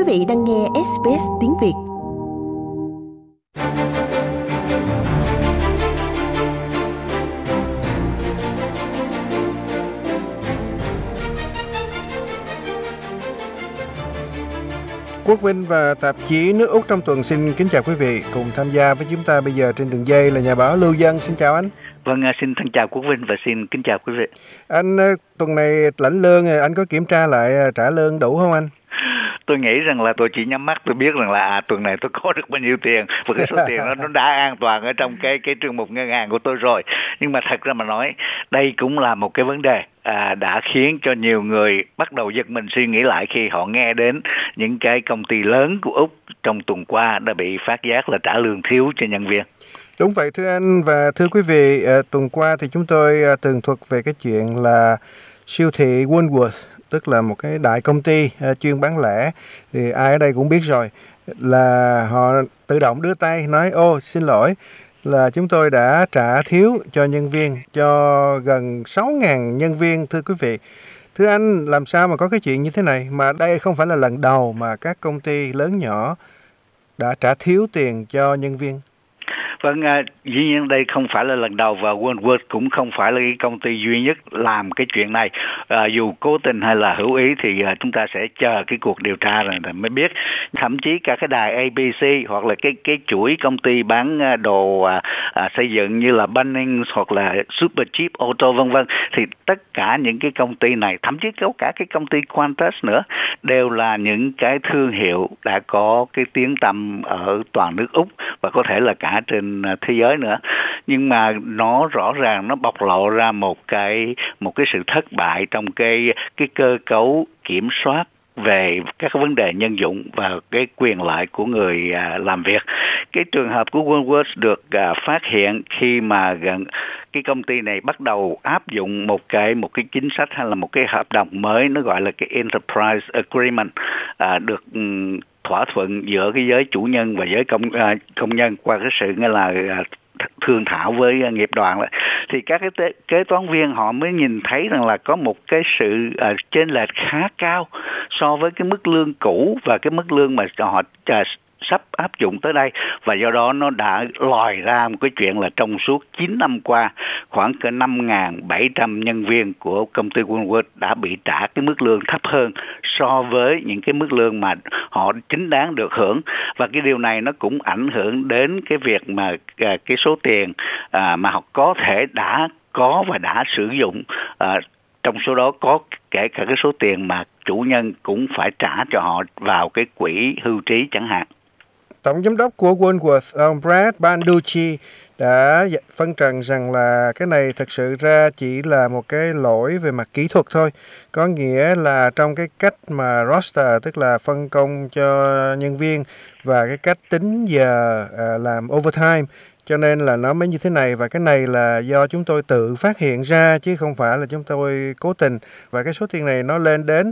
vị đang nghe SBS tiếng Việt. Quốc Vinh và tạp chí Nước Úc trong tuần xin kính chào quý vị. Cùng tham gia với chúng ta bây giờ trên đường dây là nhà báo Lưu Dân. Xin chào anh. Vâng, xin thân chào Quốc Vinh và xin kính chào quý vị. Anh tuần này lãnh lương, anh có kiểm tra lại trả lương đủ không anh? Tôi nghĩ rằng là tôi chỉ nhắm mắt tôi biết rằng là tuần này tôi có được bao nhiêu tiền và cái số tiền đó nó đã an toàn ở trong cái trường mục ngân hàng của tôi rồi. Nhưng mà thật ra mà nói, đây cũng là một cái vấn đề đã khiến cho nhiều người bắt đầu giật mình suy nghĩ lại khi họ nghe đến những cái công ty lớn của Úc trong tuần qua đã bị phát giác là trả lương thiếu cho nhân viên. Đúng vậy thưa anh và thưa quý vị, tuần qua thì chúng tôi tường thuật về cái chuyện là siêu thị Woolworths, tức là một cái đại công ty chuyên bán lẻ, thì ai ở đây cũng biết rồi, là họ tự động đưa tay nói xin lỗi là chúng tôi đã trả thiếu cho nhân viên, cho gần 6.000 nhân viên thưa quý vị. Thưa anh, làm sao mà có cái chuyện như thế này, mà đây không phải là lần đầu mà các công ty lớn nhỏ đã trả thiếu tiền cho nhân viên? Vâng, dĩ nhiên đây không phải là lần đầu và Woolworths cũng không phải là cái công ty duy nhất làm cái chuyện này. Dù cố tình hay là hữu ý thì chúng ta sẽ chờ cái cuộc điều tra rồi mới biết. Thậm chí cả cái đài ABC hoặc là cái chuỗi công ty bán đồ xây dựng như là Bunnings hoặc là Super Cheap Auto vân vân, thì tất cả những cái công ty này, thậm chí có cả cái công ty Qantas nữa, đều là những cái thương hiệu đã có cái tiếng tăm ở toàn nước Úc và có thể là cả trên thế giới nữa. Nhưng mà nó rõ ràng nó bộc lộ ra một cái sự thất bại trong cái cơ cấu kiểm soát về các vấn đề nhân dụng và cái quyền lợi của người làm việc. Cái trường hợp của Woolworths được phát hiện khi mà cái công ty này bắt đầu áp dụng một cái chính sách hay là một cái hợp đồng mới, nó gọi là cái Enterprise Agreement, được thỏa thuận giữa cái giới chủ nhân và giới công nhân qua cái sự nghĩa là thương thảo với nghiệp đoàn. Thì các cái kế toán viên họ mới nhìn thấy rằng là có một cái sự chênh lệch khá cao so với cái mức lương cũ và cái mức lương mà họ sắp áp dụng tới đây, và do đó nó đã lòi ra một cái chuyện là trong suốt 9 năm qua khoảng cỡ 5.700 nhân viên của công ty Woolworths đã bị trả cái mức lương thấp hơn so với những cái mức lương mà họ chính đáng được hưởng. Và cái điều này nó cũng ảnh hưởng đến cái việc mà cái số tiền mà họ có thể đã có và đã sử dụng, trong số đó có kể cả cái số tiền mà chủ nhân cũng phải trả cho họ vào cái quỹ hưu trí chẳng hạn. Tổng giám đốc của Woolworths, ông Brad Banducci, đã phân trần rằng là cái này thật sự ra chỉ là một cái lỗi về mặt kỹ thuật thôi. Có nghĩa là trong cái cách mà roster, tức là phân công cho nhân viên, và cái cách tính giờ làm overtime, cho nên là nó mới như thế này. Và cái này là do chúng tôi tự phát hiện ra chứ không phải là chúng tôi cố tình. Và cái số tiền này nó lên đến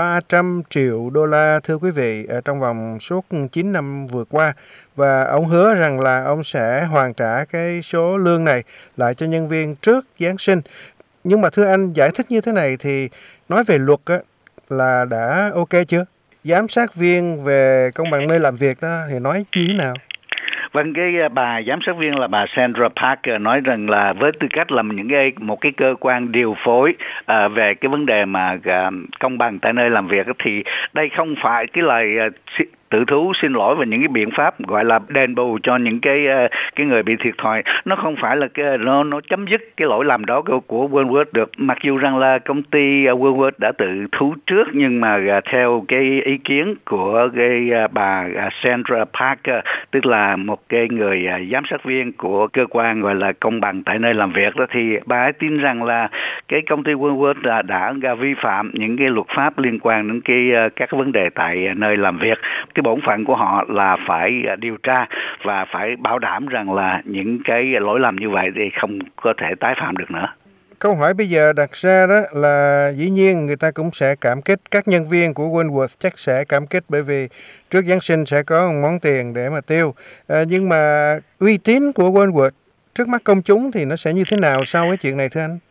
300 triệu đô la thưa quý vị, trong vòng suốt 9 năm vừa qua. Và ông hứa rằng là ông sẽ hoàn trả cái số lương này lại cho nhân viên trước Giáng sinh. Nhưng mà thưa anh, giải thích như thế này thì nói về luật á, là đã ok chưa? Giám sát viên về công bằng nơi làm việc đó thì nói như thế nào? Vâng, cái bà giám sát viên là bà Sandra Parker nói rằng là với tư cách là một cái cơ quan điều phối về cái vấn đề mà công bằng tại nơi làm việc, thì đây không phải cái lời tự thú xin lỗi và những cái biện pháp gọi là đền bù cho những cái người bị thiệt thòi. Nó không phải là nó chấm dứt cái lỗi lầm đó của Woolworths được. Mặc dù rằng là công ty Woolworths đã tự thú trước, nhưng mà theo cái ý kiến của cái bà Sandra Parker, tức là một cái người giám sát viên của cơ quan gọi là công bằng tại nơi làm việc đó, thì bà ấy tin rằng là cái công ty Woolworths đã vi phạm những cái luật pháp liên quan đến các vấn đề tại nơi làm việc. Cái bổn phận của họ là phải điều tra và phải bảo đảm rằng là những cái lỗi lầm như vậy thì không có thể tái phạm được nữa. Câu hỏi bây giờ đặt ra đó là dĩ nhiên người ta cũng sẽ cảm kích, các nhân viên của Woolworths chắc sẽ cảm kích, bởi vì trước Giáng sinh sẽ có một món tiền để mà tiêu. Nhưng mà uy tín của Woolworths trước mắt công chúng thì nó sẽ như thế nào sau cái chuyện này thưa anh?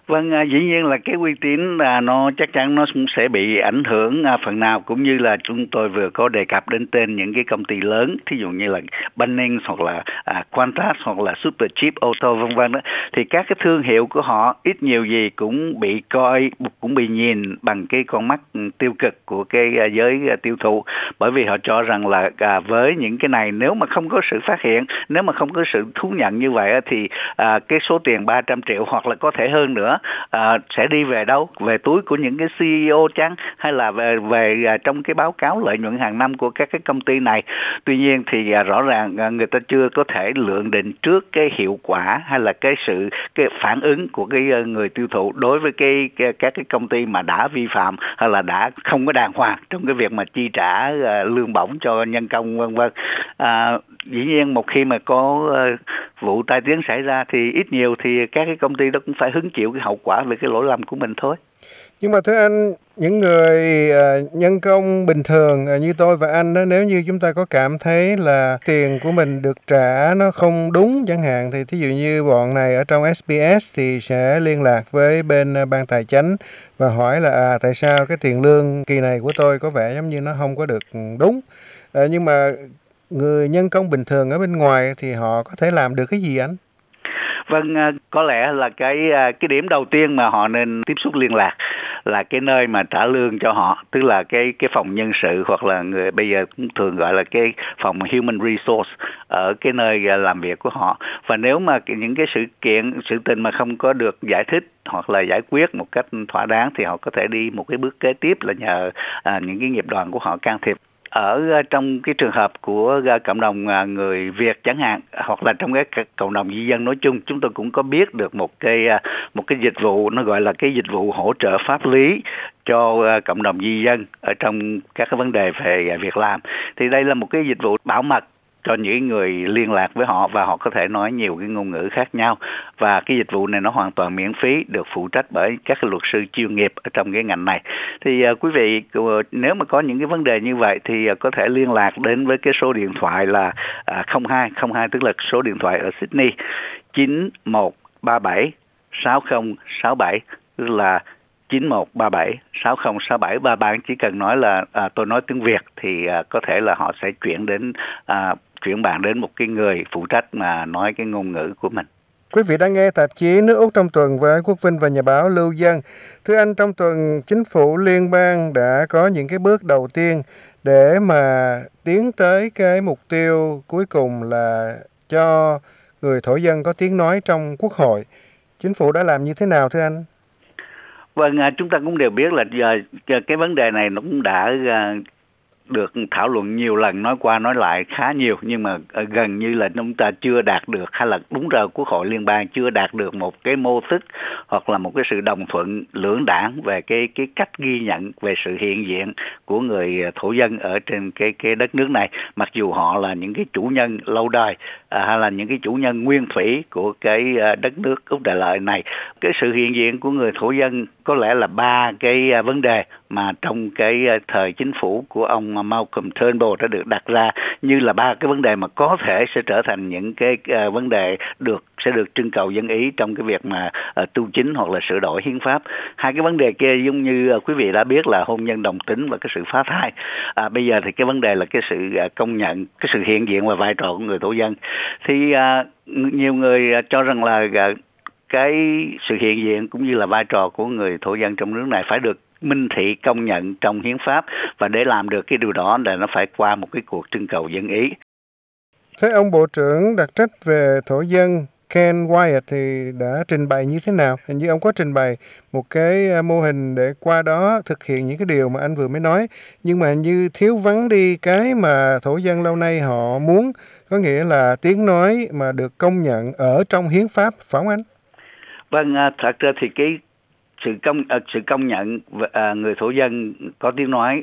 Vâng, dĩ nhiên là cái uy tín nó chắc chắn nó cũng sẽ bị ảnh hưởng phần nào, cũng như là chúng tôi vừa có đề cập đến tên những cái công ty lớn, thí dụ như là Bunnings hoặc là Qantas hoặc là Supercheap Auto vân vân đó, thì các cái thương hiệu của họ ít nhiều gì cũng bị cũng bị nhìn bằng cái con mắt tiêu cực của cái giới tiêu thụ, bởi vì họ cho rằng là với những cái này, nếu mà không có sự phát hiện, nếu mà không có sự thú nhận như vậy thì cái số tiền 300 triệu hoặc là có thể hơn nữa sẽ đi về đâu? Về túi của những cái CEO chăng? Hay là về trong cái báo cáo lợi nhuận hàng năm của các cái công ty này? Tuy nhiên thì rõ ràng người ta chưa có thể lượng định trước cái hiệu quả hay là cái phản ứng của cái người tiêu thụ đối với các cái công ty mà đã vi phạm hay là đã không có đàng hoàng trong cái việc mà chi trả lương bổng cho nhân công vân vân. Dĩ nhiên một khi mà có vụ tai tiếng xảy ra thì ít nhiều thì các cái công ty đó cũng phải hứng chịu cái hậu quả về cái lỗi lầm của mình thôi. Nhưng mà thưa anh, những người nhân công bình thường như tôi và anh đó, nếu như chúng ta có cảm thấy là tiền của mình được trả nó không đúng chẳng hạn, thì thí dụ như bọn này ở trong SBS thì sẽ liên lạc với bên ban tài chánh và hỏi là tại sao cái tiền lương kỳ này của tôi có vẻ giống như nó không có được đúng. Nhưng mà người nhân công bình thường ở bên ngoài thì họ có thể làm được cái gì anh? Vâng, có lẽ là cái điểm đầu tiên mà họ nên tiếp xúc liên lạc là cái nơi mà trả lương cho họ, tức là cái phòng nhân sự, hoặc là người bây giờ cũng thường gọi là cái phòng human resource ở cái nơi làm việc của họ. Và nếu mà những cái sự tình mà không có được giải thích hoặc là giải quyết một cách thỏa đáng thì họ có thể đi một cái bước kế tiếp là nhờ những cái nghiệp đoàn của họ can thiệp. Ở trong cái trường hợp của cộng đồng người Việt chẳng hạn, hoặc là trong cái cộng đồng di dân nói chung, chúng tôi cũng có biết được một cái dịch vụ, nó gọi là cái dịch vụ hỗ trợ pháp lý cho cộng đồng di dân ở trong các cái vấn đề về việc làm. Thì đây là một cái dịch vụ bảo mật cho những người liên lạc với họ, và họ có thể nói nhiều cái ngôn ngữ khác nhau, và cái dịch vụ này nó hoàn toàn miễn phí, được phụ trách bởi các cái luật sư chuyên nghiệp ở trong cái ngành này. Thì quý vị nếu mà có những cái vấn đề như vậy thì có thể liên lạc đến với cái số điện thoại là 0202, tức là số điện thoại ở Sydney, 9137 6067, tức là 9137 6067. Và bạn chỉ cần nói là tôi nói tiếng Việt thì có thể là họ sẽ chuyển bạn đến một cái người phụ trách mà nói cái ngôn ngữ của mình. Quý vị đang nghe tạp chí Nước Úc trong tuần với Quốc Vinh và nhà báo Lưu Dân. Thưa anh, trong tuần chính phủ liên bang đã có những cái bước đầu tiên để mà tiến tới cái mục tiêu cuối cùng là cho người thổ dân có tiếng nói trong Quốc hội. Chính phủ đã làm như thế nào thưa anh? Vâng, chúng ta cũng đều biết là cái vấn đề này nó cũng đã được thảo luận nhiều lần, nói qua nói lại khá nhiều, nhưng mà gần như là chúng ta chưa đạt được, hay là đúng ra Quốc hội liên bang chưa đạt được một cái mô thức hoặc là một cái sự đồng thuận lưỡng đảng về cái cách ghi nhận về sự hiện diện của người thổ dân ở trên cái đất nước này, mặc dù họ là những cái chủ nhân lâu đời hay là những cái chủ nhân nguyên thủy của cái đất nước Úc Đại Lợi này. Cái sự hiện diện của người thổ dân có lẽ là 3 cái vấn đề mà trong cái thời chính phủ của ông Malcolm Turnbull đã được đặt ra như là 3 cái vấn đề mà có thể sẽ trở thành những cái vấn đề sẽ được trưng cầu dân ý trong cái việc mà tu chính hoặc là sửa đổi hiến pháp. 2 cái vấn đề kia giống như quý vị đã biết là hôn nhân đồng tính và cái sự phá thai. Bây giờ thì cái vấn đề là cái sự công nhận cái sự hiện diện và vai trò của người thổ dân. Thì nhiều người cho rằng là cái sự hiện diện cũng như là vai trò của người thổ dân trong nước này phải được minh thị công nhận trong hiến pháp, và để làm được cái điều đó là nó phải qua một cái cuộc trưng cầu dân ý. Thế ông Bộ trưởng đặc trách về thổ dân Ken Wyatt thì đã trình bày như thế nào? Hình như ông có trình bày một cái mô hình để qua đó thực hiện những cái điều mà anh vừa mới nói, nhưng mà hình như thiếu vắng đi cái mà thổ dân lâu nay họ muốn, có nghĩa là tiếng nói mà được công nhận ở trong hiến pháp, phải không anh? Vâng, thật ra thì cái sự công nhận người thổ dân có tiếng nói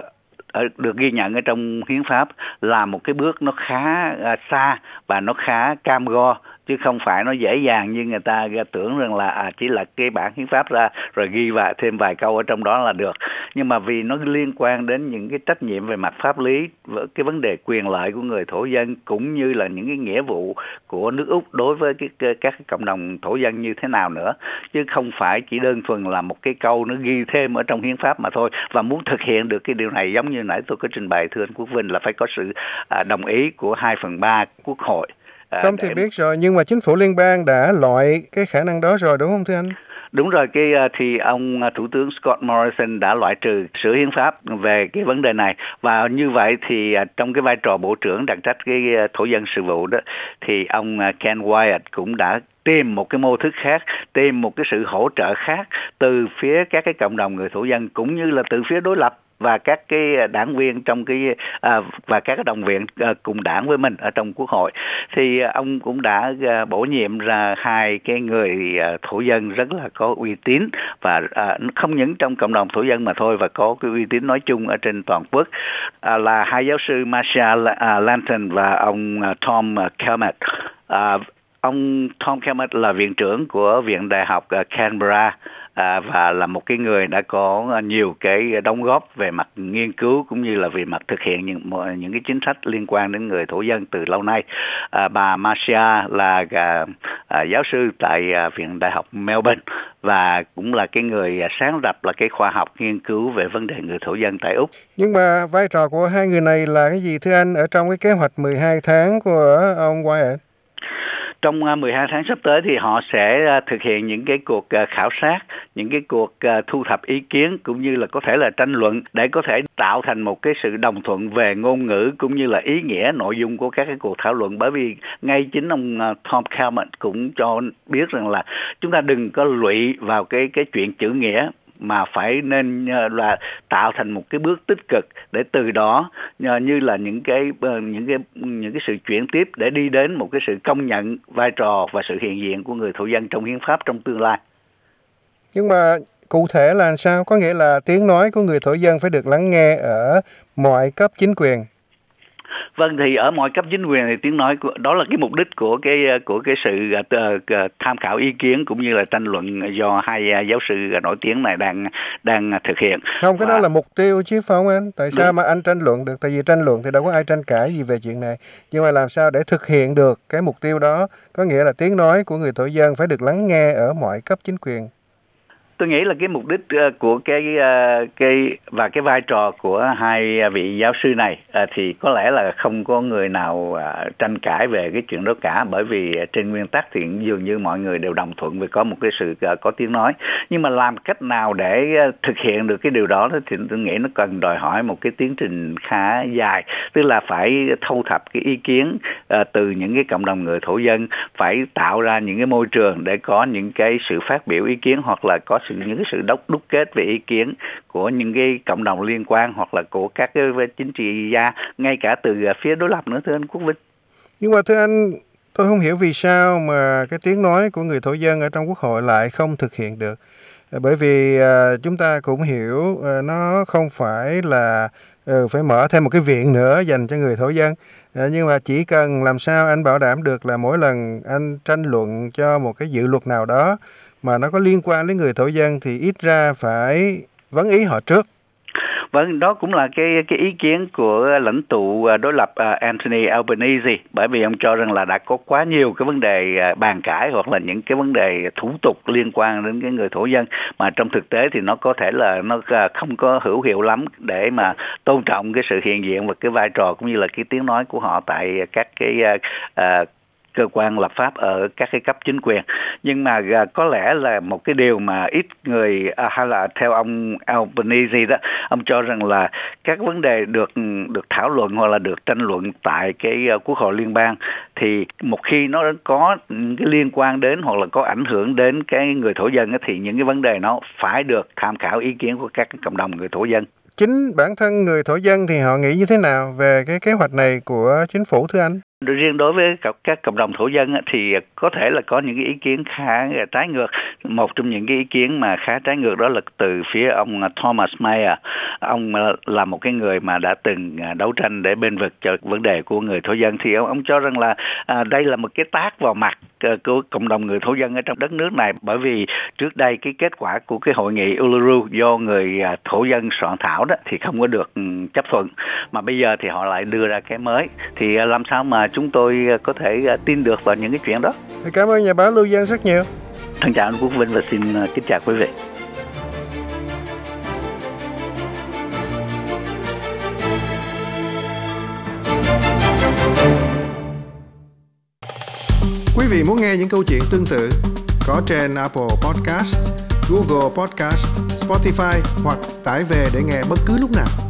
được ghi nhận ở trong hiến pháp là một cái bước nó khá xa và nó khá cam go chứ không phải nó dễ dàng như người ta tưởng rằng là chỉ là cái bản hiến pháp ra rồi ghi thêm vài câu ở trong đó là được. Nhưng mà vì nó liên quan đến những cái trách nhiệm về mặt pháp lý, cái vấn đề quyền lợi của người thổ dân cũng như là những cái nghĩa vụ của nước Úc đối với các cộng đồng thổ dân như thế nào nữa, chứ không phải chỉ đơn thuần là một cái câu nó ghi thêm ở trong hiến pháp mà thôi. Và muốn thực hiện được cái điều này, giống như nãy tôi có trình bày thưa anh Quốc Vinh, là phải có sự đồng ý của 2/3 Quốc hội. Không thì biết rồi, nhưng mà chính phủ liên bang đã loại cái khả năng đó rồi đúng không thưa anh? Đúng rồi, thì ông Thủ tướng Scott Morrison đã loại trừ sửa hiến pháp về cái vấn đề này. Và như vậy thì trong cái vai trò bộ trưởng đặc trách cái thổ dân sự vụ đó, thì ông Ken Wyatt cũng đã tìm một cái mô thức khác, tìm một cái sự hỗ trợ khác từ phía các cái cộng đồng người thổ dân cũng như là từ phía đối lập và các cái đảng viên trong và các cái đồng viện cùng đảng với mình ở trong Quốc hội. Thì ông cũng đã bổ nhiệm ra 2 cái người thổ dân rất là có uy tín, và không những trong cộng đồng thổ dân mà thôi, và có cái uy tín nói chung ở trên toàn quốc, là 2 giáo sư Marsha Lanton và ông Tom Kelmet. Ông Tom Kelmet là viện trưởng của Viện Đại học Canberra, và là một cái người đã có nhiều cái đóng góp về mặt nghiên cứu cũng như là về mặt thực hiện những cái chính sách liên quan đến người thổ dân từ lâu nay. Bà Marcia là giáo sư tại Viện Đại học Melbourne và cũng là cái người sáng lập là cái khoa học nghiên cứu về vấn đề người thổ dân tại Úc. Nhưng mà vai trò của 2 người này là cái gì thưa anh ở trong cái kế hoạch 12 tháng của ông Wyatt? Trong 12 tháng sắp tới thì họ sẽ thực hiện những cái cuộc khảo sát, những cái cuộc thu thập ý kiến cũng như là có thể là tranh luận để có thể tạo thành một cái sự đồng thuận về ngôn ngữ cũng như là ý nghĩa nội dung của các cái cuộc thảo luận. Bởi vì ngay chính ông Tom Kelmet cũng cho biết rằng là chúng ta đừng có lụy vào cái chuyện chữ nghĩa, mà phải nên là tạo thành một cái bước tích cực để từ đó như là những cái sự chuyển tiếp để đi đến một cái sự công nhận vai trò và sự hiện diện của người thổ dân trong hiến pháp trong tương lai. Nhưng mà cụ thể là sao? Có nghĩa là tiếng nói của người thổ dân phải được lắng nghe ở mọi cấp chính quyền. Vâng, thì ở mọi cấp chính quyền thì tiếng nói đó là cái mục đích của cái sự tham khảo ý kiến cũng như là tranh luận do 2 giáo sư nổi tiếng này đang thực hiện. Không, cái đó là mục tiêu chứ phải không anh? Tại sao mà anh tranh luận được? Tại vì tranh luận thì đâu có ai tranh cãi gì về chuyện này. Nhưng mà làm sao để thực hiện được cái mục tiêu đó? Có nghĩa là tiếng nói của người thổ dân phải được lắng nghe ở mọi cấp chính quyền. Tôi nghĩ là cái mục đích của cái vai trò của 2 vị giáo sư này thì có lẽ là không có người nào tranh cãi về cái chuyện đó cả, bởi vì trên nguyên tắc thì dường như mọi người đều đồng thuận về có một cái sự có tiếng nói. Nhưng mà làm cách nào để thực hiện được cái điều đó thì tôi nghĩ nó cần đòi hỏi một cái tiến trình khá dài, tức là phải thu thập cái ý kiến từ những cái cộng đồng người thổ dân, phải tạo ra những cái môi trường để có những cái sự phát biểu ý kiến, hoặc là có những cái sự đúc kết về ý kiến của những cái cộng đồng liên quan, hoặc là của các cái chính trị gia, ngay cả từ phía đối lập nữa thưa anh Quốc Vinh. Nhưng mà thưa anh, tôi không hiểu vì sao mà cái tiếng nói của người thổ dân ở trong Quốc hội lại không thực hiện được. Bởi vì chúng ta cũng hiểu nó không phải là phải mở thêm một cái viện nữa dành cho người thổ dân. Nhưng mà chỉ cần làm sao anh bảo đảm được là mỗi lần anh tranh luận cho một cái dự luật nào đó mà nó có liên quan đến người thổ dân thì ít ra phải vấn ý họ trước. Vâng, đó cũng là cái ý kiến của lãnh tụ đối lập Anthony Albanese, bởi vì ông cho rằng là đã có quá nhiều cái vấn đề bàn cãi hoặc là những cái vấn đề thủ tục liên quan đến cái người thổ dân mà trong thực tế thì nó có thể là nó không có hữu hiệu lắm để mà tôn trọng cái sự hiện diện và cái vai trò cũng như là cái tiếng nói của họ tại các cái cơ quan lập pháp ở các cái cấp chính quyền. Nhưng mà có lẽ là một cái điều mà ít người hay là theo ông Albanese đó, ông cho rằng là các vấn đề được thảo luận hoặc là được tranh luận tại cái Quốc hội liên bang thì một khi nó có cái liên quan đến hoặc là có ảnh hưởng đến cái người thổ dân thì những cái vấn đề nó phải được tham khảo ý kiến của các cộng đồng người thổ dân. Chính bản thân người thổ dân thì họ nghĩ như thế nào về cái kế hoạch này của chính phủ thưa anh? Riêng đối với các cộng đồng thổ dân thì có thể là có những cái ý kiến khá trái ngược. Một trong những cái ý kiến mà khá trái ngược đó là từ phía ông Thomas Mayer. Ông là một cái người mà đã từng đấu tranh để bênh vực cho vấn đề của người thổ dân. Thì ông cho rằng là đây là một cái tát vào mặt của cộng đồng người thổ dân ở trong đất nước này, bởi vì trước đây cái kết quả của cái hội nghị Uluru do người thổ dân soạn thảo đó thì không có được chấp thuận, mà bây giờ thì họ lại đưa ra cái mới, thì làm sao mà chúng tôi có thể tin được vào những cái chuyện đó. Cảm ơn nhà báo Lưu Dân rất nhiều. Thân chào anh Quốc Vinh và xin kính chào quý vị. Quý vị muốn nghe những câu chuyện tương tự có trên Apple Podcast, Google Podcast, Spotify hoặc tải về để nghe bất cứ lúc nào.